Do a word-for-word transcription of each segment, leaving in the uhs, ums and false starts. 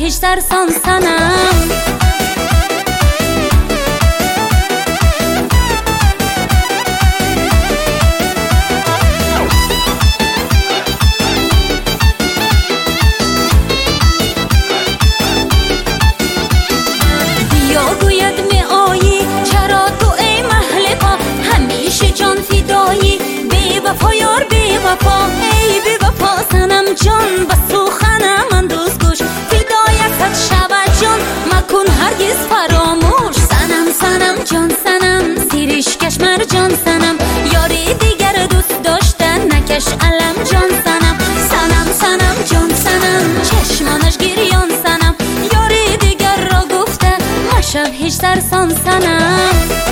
هیچ ترسان سنم بیا گوید می آیی چرا تو ای محلقا همیشه جان فدایی بی وفا یار بی وفا ای بی وفا سنم جان و سخنم اندوز گوش فدایتت شود جان مکن هرگز فراموش سنم سنم جان سنم سیریش کشمر جان سنم یاری دیگر دوست داشتن نکش علم جان سنم سنم سنم جان سنم چشمانش گریان سنم یاری دیگر را گفته مشو هیچ ترسان سنم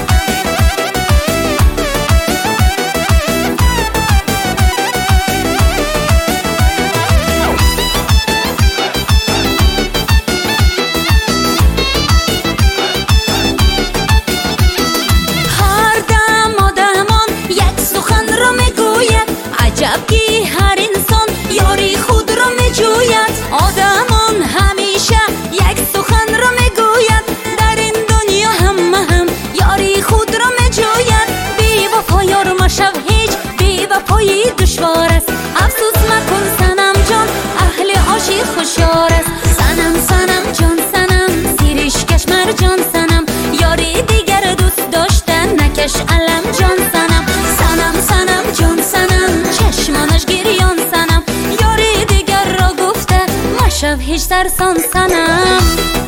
عجبی هر انسان یاری خود را می جوید آدمان همیشه یک سخن را می گوید در این دنیا همه هم یاری خود را می جوید بی وفا یار مشو هیچ بی وفایی دشوار است افسوس مکن سنم جان اهل عاشق خوشیار است سنم سنم جان سنم سیریش کشمر جان سنم یاری دیگر دوست داشتن نکش علم جان سنم سنم سنم جان سنم چشمانش گریان سنم یاری دیگر را گفته مشو هیچ ترسان سنم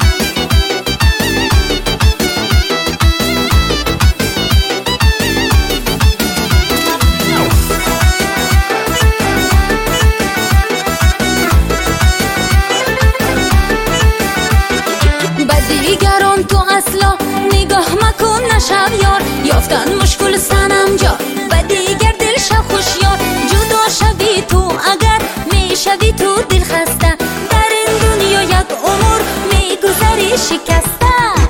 به دیگران تو اصلا نگاه مکن نشو یار یافتن مشکل سنم جان به دیگر دل شو خوشیار جدا شوی تو اگر می شوی تو دل خسته در این دنیا یک عمر می گذری شکسته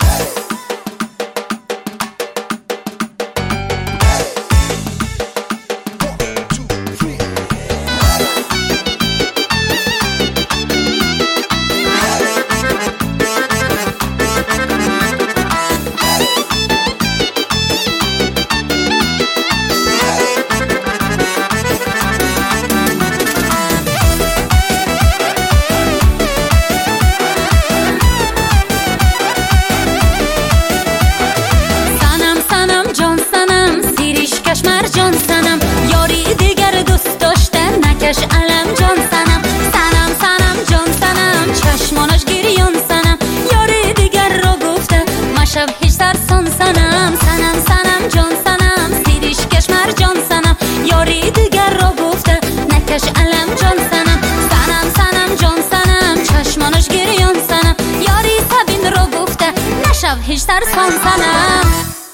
جان سنم یاری دیگر دوست داشتن نکش علم جان سنم سنم سنم جان سنم چشمانش گریان سنم یاری دیگر را گفته مشو هیچ ترسان سنم سنم سنم جان سنم سیریش کشمر جان سنم یاری دیگر را گفته نکش علم جان سنم سنم سنم جان سنم چشمانش گریان سنم یاری سبین را گفته نشو هیچ ترسان سنم